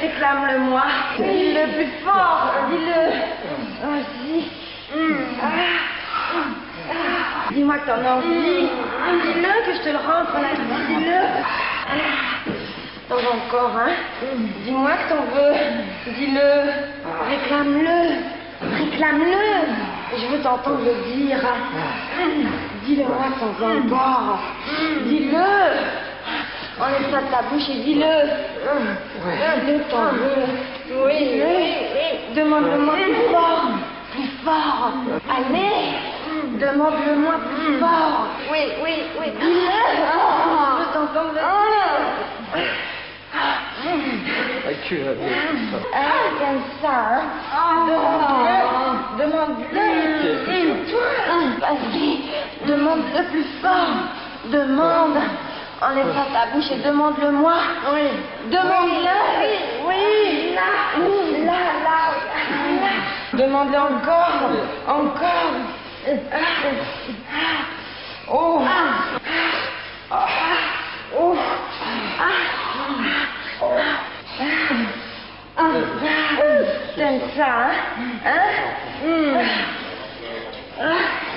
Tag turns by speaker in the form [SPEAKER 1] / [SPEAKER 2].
[SPEAKER 1] Réclame-le-moi. Dis-le plus fort. Dis-le. Vas-y. Dis-moi que t'en as envie. Dis-le que je te le rende. Dis-le. T'en veux encore, hein? Dis-moi que t'en veux. Dis-le. Réclame-le. Réclame-le. Je veux t'entendre le dire. Dis-le-moi que t'en veux encore. Dis-le. Enlève ça de ta bouche et dis-le. Dis-le que t'en veux. Oui. Demande-le-moi plus fort. Plus fort. Allez. Demande-le-moi plus fort. Oui. Dis-le. Je veux t'entendre le dire. Comme ça, hein? Demande-le. Vas-y, demande-le plus fort. Demande. Enlève ça de ta bouche et demande-le-moi. Oui. Demande-le. Oui. Là. Demande-le encore. Oh. T'aimes ça, hein?